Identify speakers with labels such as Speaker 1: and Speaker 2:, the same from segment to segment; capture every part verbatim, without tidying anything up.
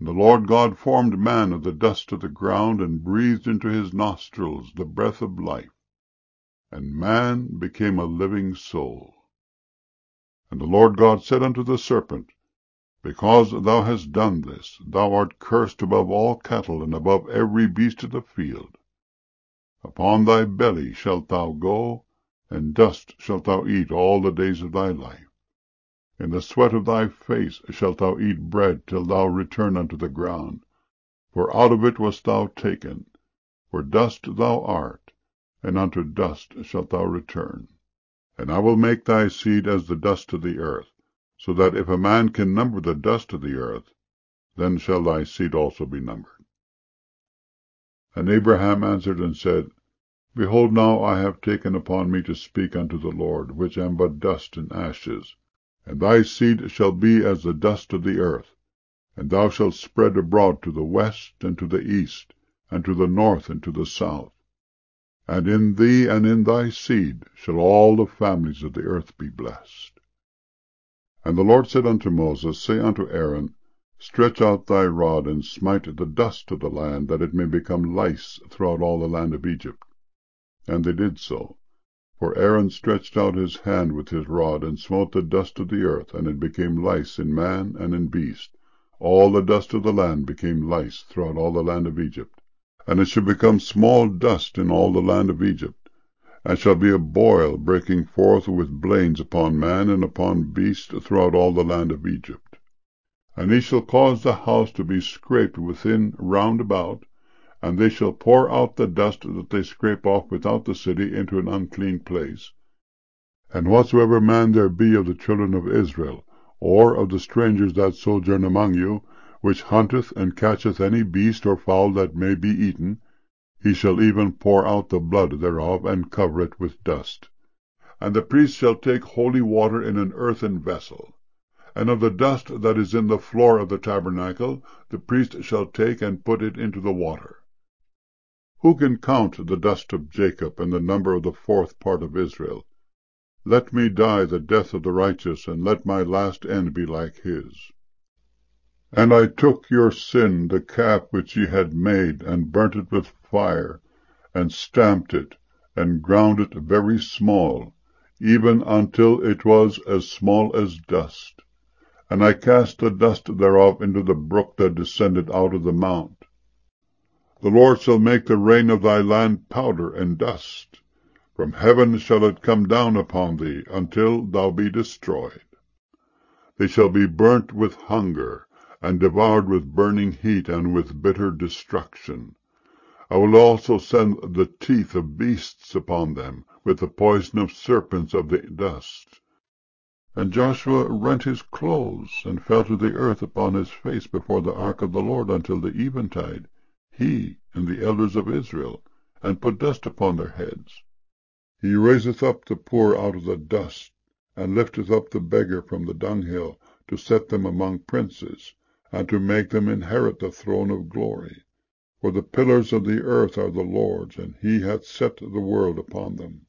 Speaker 1: And the Lord God formed man of the dust of the ground, and breathed into his nostrils the breath of life, and man became a living soul. And the Lord God said unto the serpent, Because thou hast done this, thou art cursed above all cattle, and above every beast of the field. Upon thy belly shalt thou go, and dust shalt thou eat all the days of thy life. In the sweat of thy face shalt thou eat bread till thou return unto the ground. For out of it wast thou taken, for dust thou art, and unto dust shalt thou return. And I will make thy seed as the dust of the earth, so that if a man can number the dust of the earth, then shall thy seed also be numbered. And Abraham answered and said, Behold, now I have taken upon me to speak unto the Lord, which am but dust and ashes. And thy seed shall be as the dust of the earth, and thou shalt spread abroad to the west and to the east, and to the north and to the south. And in thee and in thy seed shall all the families of the earth be blessed. And the Lord said unto Moses, Say unto Aaron, Stretch out thy rod, and smite the dust of the land, that it may become lice throughout all the land of Egypt. And they did so. For Aaron stretched out his hand with his rod, and smote the dust of the earth, and it became lice in man and in beast. All the dust of the land became lice throughout all the land of Egypt. And it shall become small dust in all the land of Egypt, and shall be a boil breaking forth with blains upon man and upon beast throughout all the land of Egypt. And he shall cause the house to be scraped within round about, and they shall pour out the dust that they scrape off without the city into an unclean place. And whatsoever man there be of the children of Israel, or of the strangers that sojourn among you, which hunteth and catcheth any beast or fowl that may be eaten, he shall even pour out the blood thereof, and cover it with dust. And the priest shall take holy water in an earthen vessel. And of the dust that is in the floor of the tabernacle, the priest shall take and put it into the water. Who can count the dust of Jacob, and the number of the fourth part of Israel? Let me die the death of the righteous, and let my last end be like his. And I took your sin, the calf which ye had made, and burnt it with fire, and stamped it, and ground it very small, even until it was as small as dust. And I cast the dust thereof into the brook that descended out of the mount. The Lord shall make the rain of thy land powder and dust. From heaven shall it come down upon thee, until thou be destroyed. They shall be burnt with hunger, and devoured with burning heat, and with bitter destruction. I will also send the teeth of beasts upon them, with the poison of serpents of the dust. And Joshua rent his clothes, and fell to the earth upon his face before the ark of the Lord until the eventide, he and the elders of Israel, and put dust upon their heads. He raiseth up the poor out of the dust, and lifteth up the beggar from the dunghill, to set them among princes, and to make them inherit the throne of glory. For the pillars of the earth are the Lord's, and he hath set the world upon them.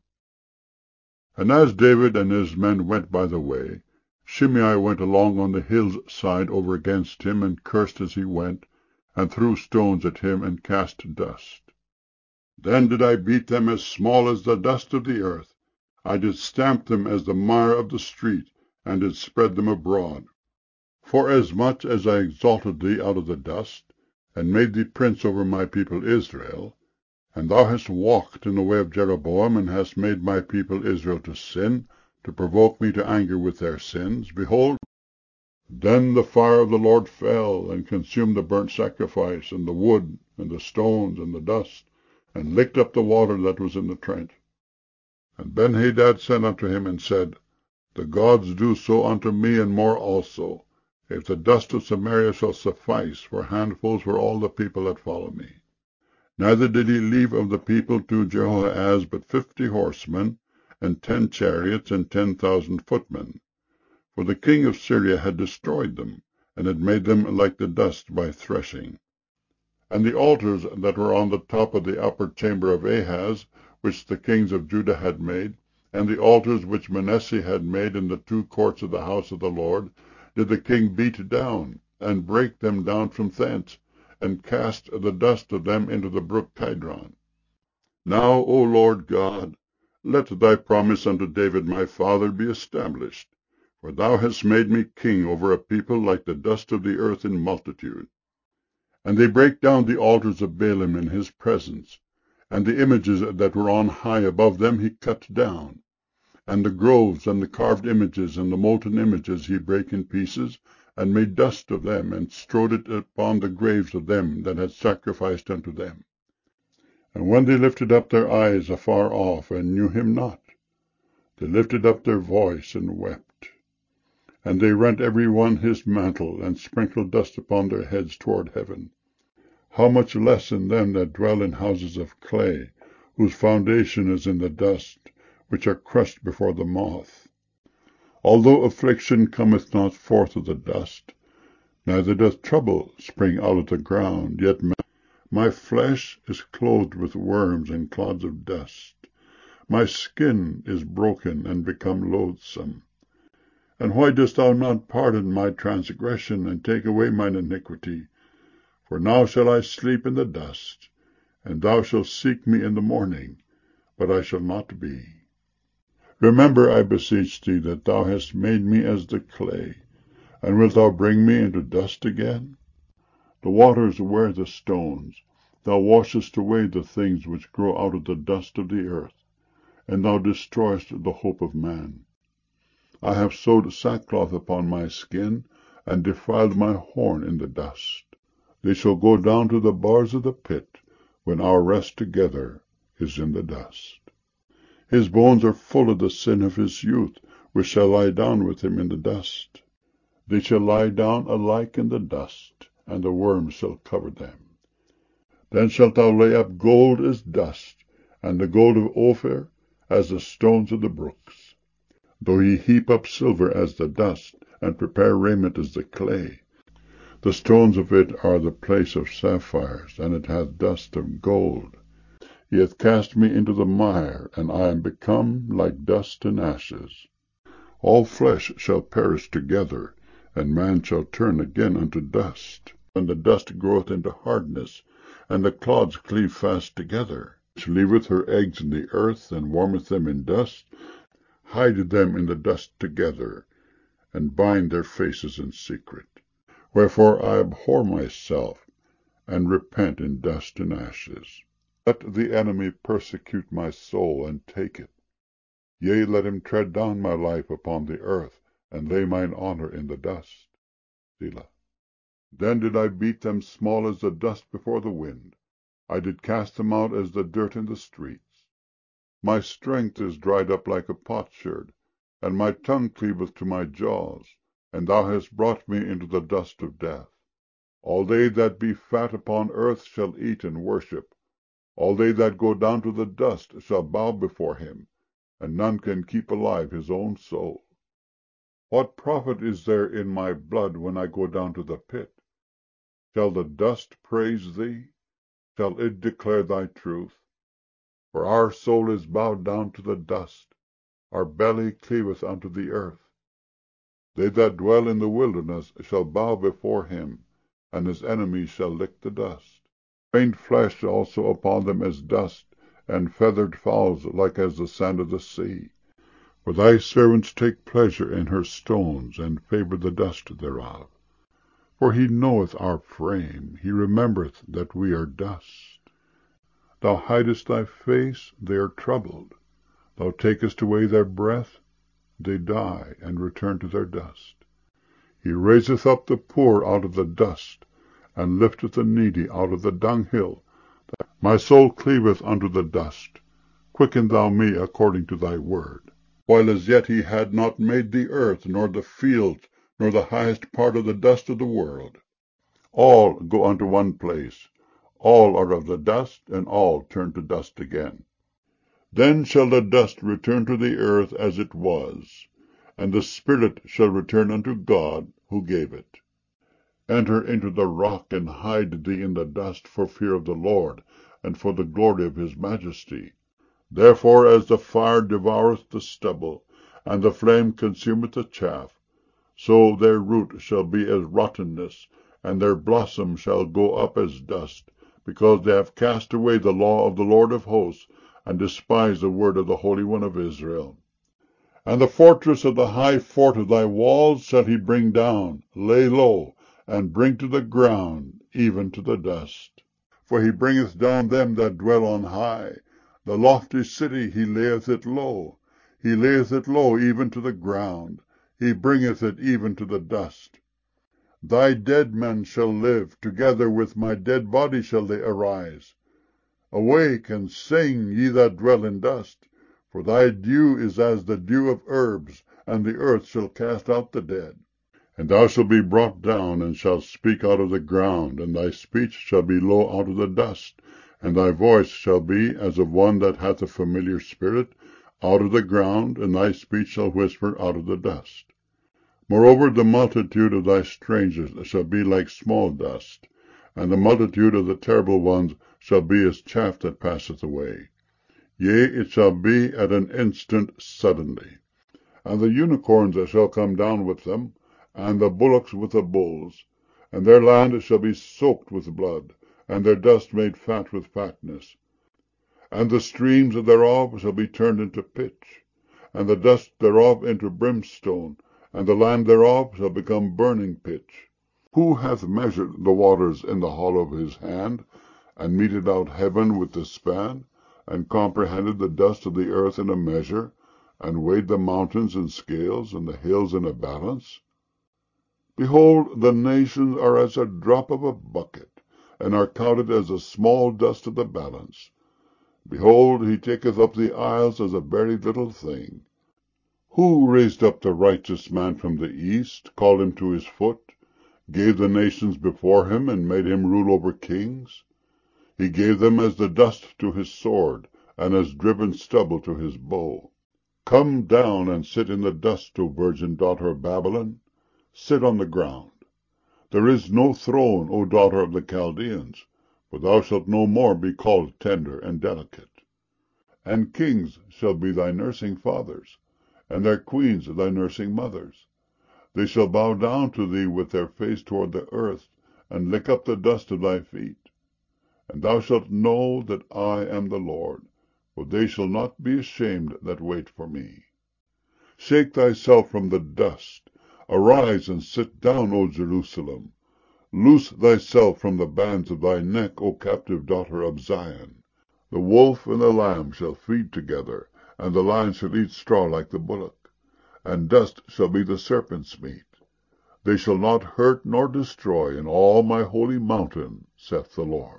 Speaker 1: And as David and his men went by the way, Shimei went along on the hill's side over against him, and cursed as he went, and threw stones at him, and cast dust. Then did I beat them as small as the dust of the earth. I did stamp them as the mire of the street, and did spread them abroad. Forasmuch as I exalted thee out of the dust, and made thee prince over my people Israel, and thou hast walked in the way of Jeroboam, and hast made my people Israel to sin, to provoke me to anger with their sins, behold, then the fire of the Lord fell, and consumed the burnt sacrifice, and the wood, and the stones, and the dust, and licked up the water that was in the trench. And Benhadad sent unto him, and said, The gods do so unto me, and more also, if the dust of Samaria shall suffice for handfuls for all the people that follow me. Neither did he leave of the people to Jehoahaz but fifty horsemen, and ten chariots, and ten thousand footmen. For the king of Syria had destroyed them, and had made them like the dust by threshing. And the altars that were on the top of the upper chamber of Ahaz, which the kings of Judah had made, and the altars which Manasseh had made in the two courts of the house of the Lord, did the king beat down, and break them down from thence, and cast the dust of them into the brook Kidron. Now, O Lord God, let thy promise unto David my father be established, for thou hast made me king over a people like the dust of the earth in multitude. And they brake down the altars of Baalim in his presence, and the images that were on high above them he cut down. And the groves, and the carved images, and the molten images he brake in pieces, and made dust of them, and strewed it upon the graves of them that had sacrificed unto them. And when they lifted up their eyes afar off, and knew him not, they lifted up their voice, and wept. And they rent every one his mantle, and sprinkled dust upon their heads toward heaven. How much less in them that dwell in houses of clay, whose foundation is in the dust, which are crushed before the moth. Although affliction cometh not forth of the dust, neither doth trouble spring out of the ground, yet my flesh is clothed with worms and clods of dust. My skin is broken and become loathsome. And why dost thou not pardon my transgression, and take away mine iniquity? For now shall I sleep in the dust, and thou shalt seek me in the morning, but I shall not be. Remember, I beseech thee, that thou hast made me as the clay, and wilt thou bring me into dust again? The waters wear the stones. Thou washest away the things which grow out of the dust of the earth, and thou destroyest the hope of man. I have sewed sackcloth upon my skin, and defiled my horn in the dust. They shall go down to the bars of the pit, when our rest together is in the dust. His bones are full of the sin of his youth, which shall lie down with him in the dust. They shall lie down alike in the dust, and the worms shall cover them. Then shalt thou lay up gold as dust, and the gold of Ophir as the stones of the brooks. Though ye heap up silver as the dust, and prepare raiment as the clay, the stones of it are the place of sapphires, and it hath dust of gold. He hath cast me into the mire, and I am become like dust and ashes. All flesh shall perish together, and man shall turn again unto dust. And the dust groweth into hardness, and the clods cleave fast together. Which leaveth her eggs in the earth, and warmeth them in dust, hide them in the dust together, and bind their faces in secret. Wherefore I abhor myself, and repent in dust and ashes. Let the enemy persecute my soul, and take it. Yea, let him tread down my life upon the earth, and lay mine honour in the dust. Selah. Then did I beat them small as the dust before the wind. I did cast them out as the dirt in the streets. My strength is dried up like a potsherd, and my tongue cleaveth to my jaws, and thou hast brought me into the dust of death. All they that be fat upon earth shall eat and worship. All they that go down to the dust shall bow before him, and none can keep alive his own soul. What profit is there in my blood when I go down to the pit? Shall the dust praise thee? Shall it declare thy truth? For our soul is bowed down to the dust, our belly cleaveth unto the earth. They that dwell in the wilderness shall bow before him, and his enemies shall lick the dust. Rained flesh also upon them as dust, and feathered fowls like as the sand of the sea. For thy servants take pleasure in her stones, and favour the dust thereof. For he knoweth our frame, he remembereth that we are dust. Thou hidest thy face, they are troubled. Thou takest away their breath, they die, and return to their dust. He raiseth up the poor out of the dust, and lifteth the needy out of the dunghill. My soul cleaveth unto the dust. Quicken thou me according to thy word. While as yet he had not made the earth, nor the fields, nor the highest part of the dust of the world. All go unto one place. All are of the dust, and all turn to dust again. Then shall the dust return to the earth as it was, and the spirit shall return unto God who gave it. Enter into the rock, and hide thee in the dust, for fear of the Lord, and for the glory of his majesty. Therefore as the fire devoureth the stubble, and the flame consumeth the chaff, So their root shall be as rottenness, and their blossom shall go up as dust, because they have cast away the law of the Lord of hosts, and despised the word of the Holy One of Israel. And the fortress of the high fort of thy walls shall he bring down, lay low, and bring to the ground, even to the dust. For he bringeth down them that dwell on high. The lofty city he layeth it low. He layeth it low even to the ground. He bringeth it even to the dust. Thy dead men shall live, together with my dead body shall they arise. Awake and sing, ye that dwell in dust, for thy dew is as the dew of herbs, and the earth shall cast out the dead. And thou shalt be brought down, and shalt speak out of the ground, and thy speech shall be low out of the dust, and thy voice shall be as of one that hath a familiar spirit, out of the ground, and thy speech shall whisper out of the dust. Moreover, the multitude of thy strangers shall be like small dust, and the multitude of the terrible ones shall be as chaff that passeth away. Yea, it shall be at an instant suddenly. And the unicorns that shall come down with them, and the bullocks with the bulls, and their land shall be soaked with blood, and their dust made fat with fatness. And the streams thereof shall be turned into pitch, and the dust thereof into brimstone, and the land thereof shall become burning pitch. Who hath measured the waters in the hollow of his hand, and meted out heaven with the span, and comprehended the dust of the earth in a measure, and weighed the mountains in scales, and the hills in a balance? Behold, the nations are as a drop of a bucket, and are counted as the small dust of the balance. Behold, he taketh up the isles as a very little thing. Who raised up the righteous man from the east, called him to his foot, gave the nations before him, and made him rule over kings? He gave them as the dust to his sword, and as driven stubble to his bow. Come down and sit in the dust, O virgin daughter of Babylon. Sit on the ground. There is no throne, O daughter of the Chaldeans, for thou shalt no more be called tender and delicate. And kings shall be thy nursing fathers, and their queens thy nursing mothers. They shall bow down to thee with their face toward the earth, and lick up the dust of thy feet. And thou shalt know that I am the Lord, for they shall not be ashamed that wait for me. Shake thyself from the dust. Arise and sit down, O Jerusalem. Loose thyself from the bands of thy neck, O captive daughter of Zion. The wolf and the lamb shall feed together, and the lion shall eat straw like the bullock, and dust shall be the serpent's meat. They shall not hurt nor destroy in all my holy mountain, saith the Lord.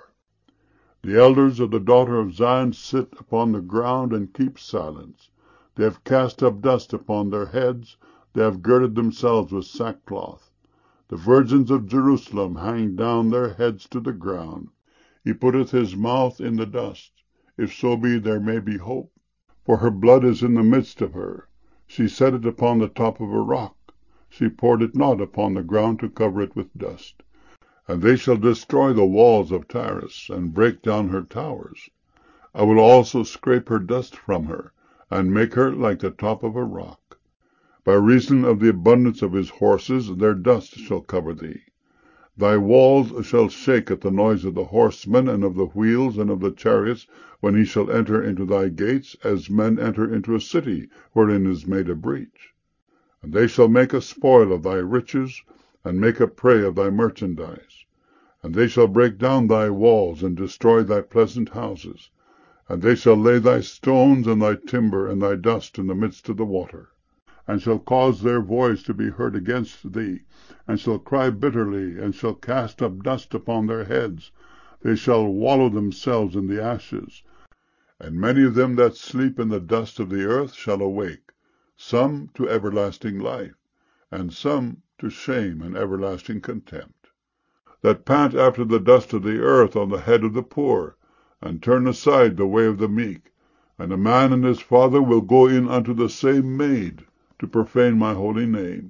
Speaker 1: The elders of the daughter of Zion sit upon the ground and keep silence. They have cast up dust upon their heads, they have girded themselves with sackcloth. The virgins of Jerusalem hang down their heads to the ground. He putteth his mouth in the dust, if so be there may be hope. For her blood is in the midst of her. She set it upon the top of a rock. She poured it not upon the ground to cover it with dust. And they shall destroy the walls of Tyrus, and break down her towers. I will also scrape her dust from her, and make her like the top of a rock. By reason of the abundance of his horses, their dust shall cover thee. Thy walls shall shake at the noise of the horsemen, and of the wheels, and of the chariots, when he shall enter into thy gates, as men enter into a city wherein is made a breach. And they shall make a spoil of thy riches, and make a prey of thy merchandise. And they shall break down thy walls, and destroy thy pleasant houses. And they shall lay thy stones, and thy timber, and thy dust in the midst of the water, and shall cause their voice to be heard against thee, and shall cry bitterly, and shall cast up dust upon their heads. They shall wallow themselves in the ashes. And many of them that sleep in the dust of the earth shall awake, some to everlasting life, and some to shame and everlasting contempt, that pant after the dust of the earth on the head of the poor, and turn aside the way of the meek. And a man and his father will go in unto the same maid, to profane my holy name.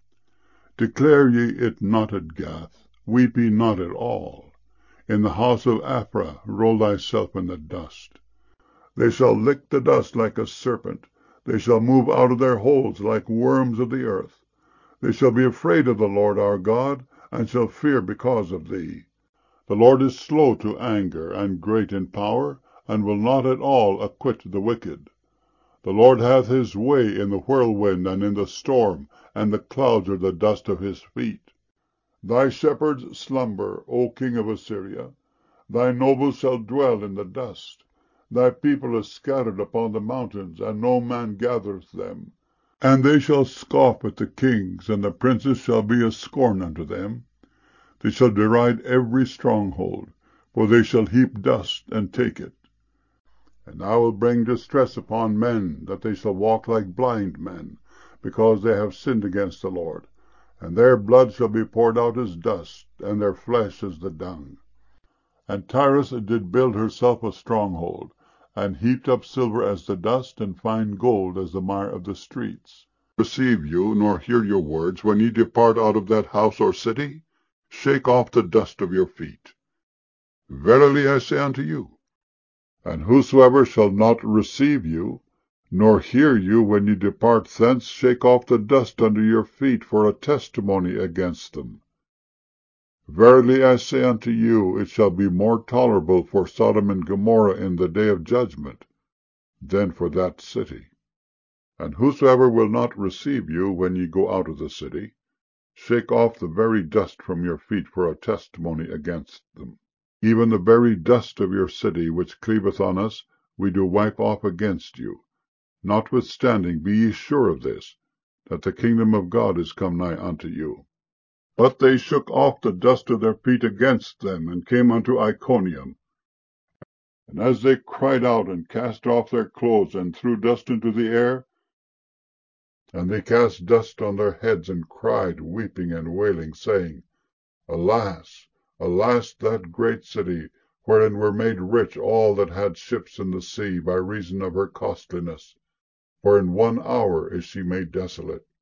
Speaker 1: Declare ye it not at Gath, weep ye not at all. In the house of Aphrah roll thyself in the dust. They shall lick the dust like a serpent. They shall move out of their holes like worms of the earth. They shall be afraid of the Lord our God, and shall fear because of thee. The Lord is slow to anger, and great in power, and will not at all acquit the wicked. The Lord hath his way in the whirlwind and in the storm, and the clouds are the dust of his feet. Thy shepherds slumber, O king of Assyria. Thy nobles shall dwell in the dust. Thy people is scattered upon the mountains, and no man gathereth them. And they shall scoff at the kings, and the princes shall be a scorn unto them. They shall deride every stronghold, for they shall heap dust and take it. And I will bring distress upon men, that they shall walk like blind men, because they have sinned against the Lord. And their blood shall be poured out as dust, and their flesh as the dung. And Tyrus did build herself a stronghold, and heaped up silver as the dust, and fine gold as the mire of the streets. Receive you, nor hear your words, when ye depart out of that house or city? Shake off the dust of your feet. Verily I say unto you, and whosoever shall not receive you, nor hear you when ye depart thence, shake off the dust under your feet for a testimony against them. Verily I say unto you, it shall be more tolerable for Sodom and Gomorrah in the day of judgment than for that city. And whosoever will not receive you when ye go out of the city, shake off the very dust from your feet for a testimony against them. Even the very dust of your city, which cleaveth on us, we do wipe off against you. Notwithstanding, be ye sure of this, that the kingdom of God is come nigh unto you. But they shook off the dust of their feet against them, and came unto Iconium. And as they cried out, and cast off their clothes, and threw dust into the air, and they cast dust on their heads, and cried, weeping and wailing, saying, Alas, alas, that great city, wherein were made rich all that had ships in the sea, by reason of her costliness. For in one hour is she made desolate.